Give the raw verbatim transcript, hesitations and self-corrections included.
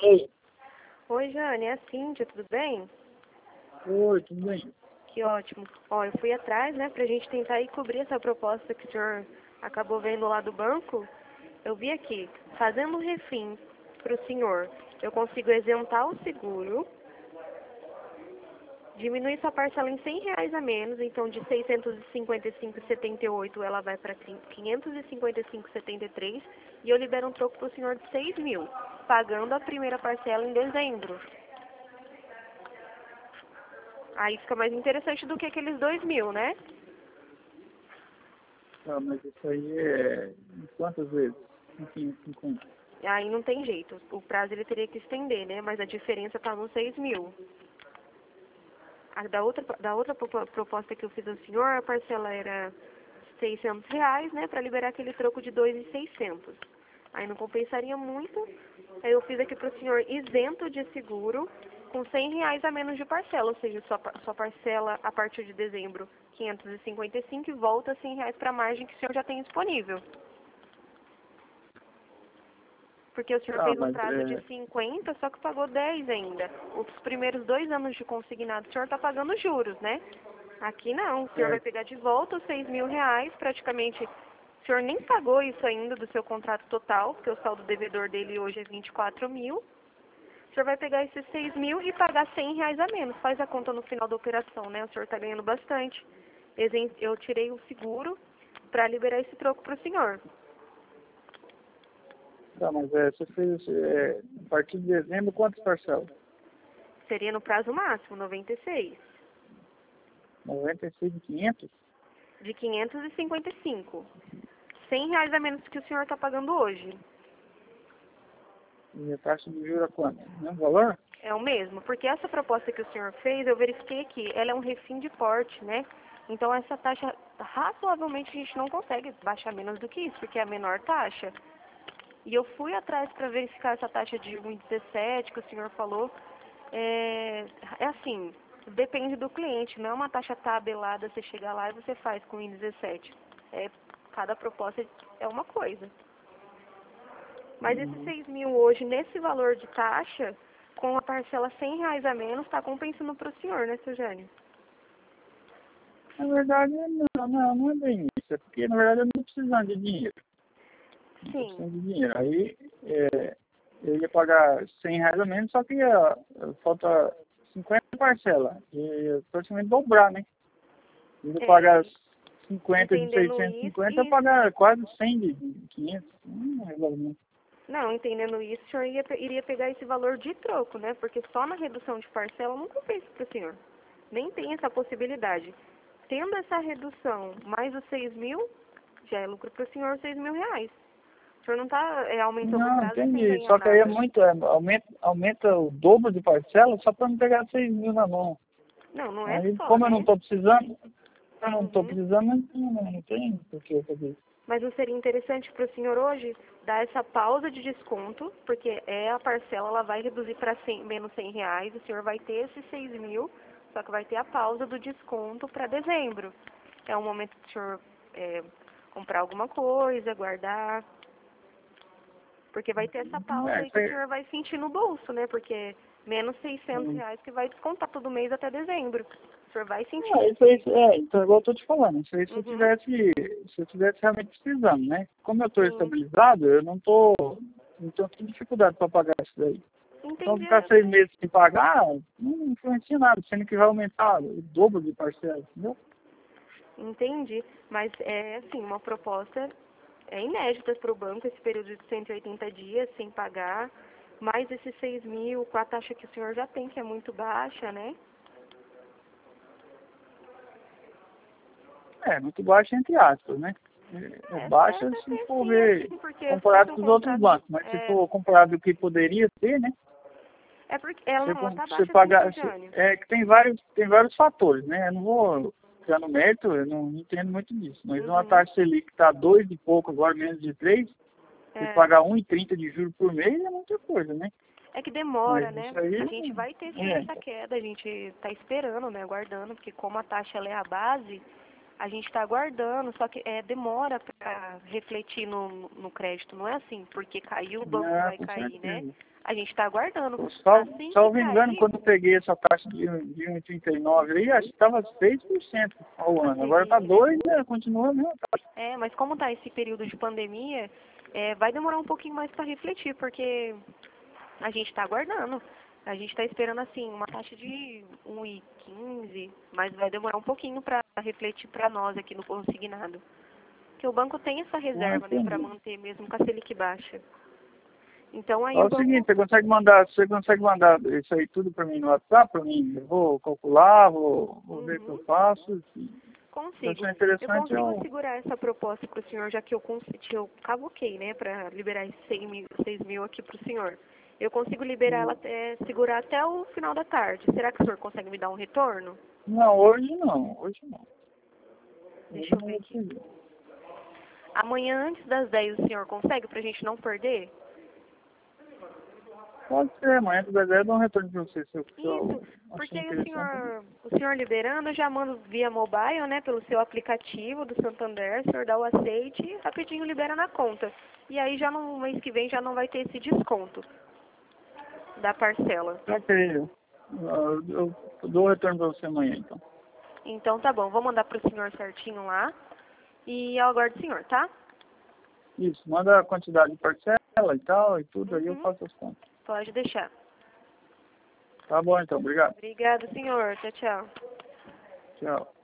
Oi. Oi, Jane, é a Cíntia, tudo bem? Oi, tudo bem? Que ótimo. Ó, eu fui atrás, né, pra gente tentar aí cobrir essa proposta que o senhor acabou vendo lá do banco. Eu vi aqui, fazendo um refim pro senhor, eu consigo isentar o seguro, diminuir sua parcela em cem reais a menos, então de seiscentos e cinquenta e cinco reais e setenta e oito centavos ela vai para quinhentos e cinquenta e cinco reais e setenta e três centavos e eu libero um troco pro senhor de seis mil, pagando a primeira parcela em dezembro. Aí fica mais interessante do que aqueles dois mil, né? Ah, mas isso aí é em quantas vezes? Enfim, cinquenta. Aí não tem jeito. O prazo ele teria que estender, né? Mas a diferença tá nos seis mil. A da outra, da outra propo- proposta que eu fiz ao senhor, a parcela era seiscentos reais, né? Pra liberar aquele troco de dois mil e seiscentos. Aí não compensaria muito. Aí eu fiz aqui pro senhor isento de seguro, com cem reais a menos de parcela. Ou seja, sua, pa- sua parcela a partir de dezembro, quinhentos e cinquenta e cinco e volta cem reais pra margem que o senhor já tem disponível. Porque o senhor Ah, fez um mas prazo de é. cinquenta, só que pagou dez ainda. Os primeiros dois anos de consignado, o senhor está pagando juros, né? Aqui não, o senhor vai É, pegar de volta os seis mil reais, praticamente. O senhor nem pagou isso ainda do seu contrato total, porque o saldo devedor dele hoje é vinte e quatro mil. O senhor vai pegar esses seis mil e pagar cem reais a menos. Faz a conta no final da operação, né? O senhor está ganhando bastante. Exen- Eu tirei o seguro para liberar esse troco para o senhor. tá, mas é, você fez é, a partir de dezembro quantas parcelas? Seria no prazo máximo, noventa e seis. noventa e seis mil e quinhentos? De quinhentos e cinquenta e cinco. cem reais a menos que o senhor está pagando hoje. E a taxa de juros é quanto? Mesmo valor? É o mesmo, porque essa proposta que o senhor fez, eu verifiquei aqui, ela é um refim de porte, né? Então essa taxa, razoavelmente a gente não consegue baixar menos do que isso, porque é a menor taxa. E eu fui atrás para verificar essa taxa de um vírgula dezessete que o senhor falou. É, é assim, depende do cliente, não é uma taxa tabelada, você chega lá e você faz com um vírgula dezessete. É, cada proposta é uma coisa. Mas esses Uhum. seis mil hoje, nesse valor de taxa, com a parcela cem reais a menos, está compensando para o senhor, né, seu Jânio? Na verdade, não, não, não é bem isso. É porque, na verdade, eu não estou precisando de dinheiro. Não estou Sim, precisando de dinheiro. Aí, é, eu ia pagar cem reais a menos, só que ia, falta cinquenta parcelas. E praticamente dobrar, né? Se eu pagar é, cinquenta de entendendo isso, seiscentos e cinquenta, eu isso. pagar quase cem de quinhentos. Hum, é valor. Não, entendendo isso, o senhor ia, pe- iria pegar esse valor de troco, né? Porque só na redução de parcela não compensa para o senhor. Nem tem essa possibilidade. Tendo essa redução mais os seis mil, já é lucro para o senhor seis mil reais. O senhor não está aumentando o Não, prazo sem entendi. ganhar Só que aí é nada. muito, é, aumenta, aumenta o dobro de parcela só para não pegar seis mil na mão. Não, não é Aí, só, como eu não né? estou precisando, eu não estou Uhum. precisando, não, não, não tem por que eu fazer isso. Mas não seria interessante para o senhor hoje dar essa pausa de desconto, porque é a parcela, ela vai reduzir para menos cem reais, o senhor vai ter esses seis mil, só que vai ter a pausa do desconto para dezembro. É um momento do senhor é, comprar alguma coisa, guardar, porque vai ter essa pausa É, aí isso que o aí, senhor vai sentir no bolso, né? Porque menos seiscentos hum. reais que vai descontar todo mês até dezembro. O senhor vai sentir É, isso isso aí, aí. é, então igual eu tô te falando, isso aí se eu Uhum. tivesse, se eu tivesse realmente precisando, né? Como eu estou Sim. estabilizado, eu não tô, não tenho dificuldade para pagar isso daí. Então Entendi. ficar seis meses sem pagar, não influencia nada, sendo que vai aumentar o dobro de parcela, entendeu? Entendi, mas é assim, uma proposta é inédita para o banco esse período de cento e oitenta dias sem pagar, mais esses seis mil com a taxa que o senhor já tem, que é muito baixa, né? É, muito baixa entre aspas, né? É, é É, é baixa se até for sim, é ver sim, porque se fosse comparado um com os outros contrato, bancos, mas se é, for comparado com o que poderia ter, né? é porque ela Você, não, ela com- tá você baixa sim, seu pagar, se- Jânio. é que tem vários, tem vários fatores, né? Eu não vou ficar no mérito, eu não entendo muito disso, mas uma Uhum, taxa Selic está dois e pouco, agora menos de três, você é, pagar um e trinta de juros por mês é muita coisa, né? é que demora, Mas né? isso aí, A gente vai ter sim é, essa queda, a gente tá esperando, né, aguardando, porque como a taxa ela é a base, A gente está aguardando, só que é, demora para refletir no, no crédito, não é assim, porque caiu o banco É, vai com cair, né? certeza. A gente está aguardando. Só, Assim que salvo engano, cair, quando eu peguei essa taxa de, de um vírgula trinta e nove aí, acho que estava seis por cento ao a ano. Agora está Selic, né? dois por cento, né? Continua a mesma taxa. É, mas como está esse período de pandemia, é, vai demorar um pouquinho mais para refletir, porque a gente está aguardando. A gente está esperando, assim, uma taxa de um vírgula quinze, mas vai demorar um pouquinho para refletir para nós aqui no consignado. Porque o banco tem essa Ah, reserva, né, para entendi. manter mesmo com a Selic baixa. Então aí É o o banco... seguinte, você consegue mandar, você consegue mandar isso aí tudo para mim no WhatsApp, para mim? Eu vou calcular, vou, vou ver o que eu Uhum, faço. Se consigo. achar Eu interessante, consigo eu... segurar essa proposta para o senhor, já que eu, cons- eu cavoquei, né, para liberar esses seis mil, seis mil aqui para o senhor. Eu consigo liberar ela até, segurar até o final da tarde. Será que o senhor consegue me dar um retorno? Não, hoje não, hoje não. Hoje Deixa eu não ver vou aqui. conseguir. Amanhã, antes das dez, o senhor consegue, para a gente não perder? Pode ser, amanhã se der, eu dou um retorno para você, se eu, se Isso, eu porque achei aí o interessante. senhor, o senhor liberando, eu já mando via mobile, né, pelo seu aplicativo do Santander, o senhor dá o aceite e rapidinho libera na conta. E aí já no mês que vem já não vai ter esse desconto da parcela. Ok, eu, eu, eu dou o retorno para você amanhã, então. Então tá bom, vou mandar pro senhor certinho lá e eu aguardo o senhor, tá? Isso, manda a quantidade de parcela e tal, e tudo, aí eu Uhum, faço as contas. pode deixar. Tá bom, então, obrigado. Obrigada, senhor. Tchau, tchau. Tchau.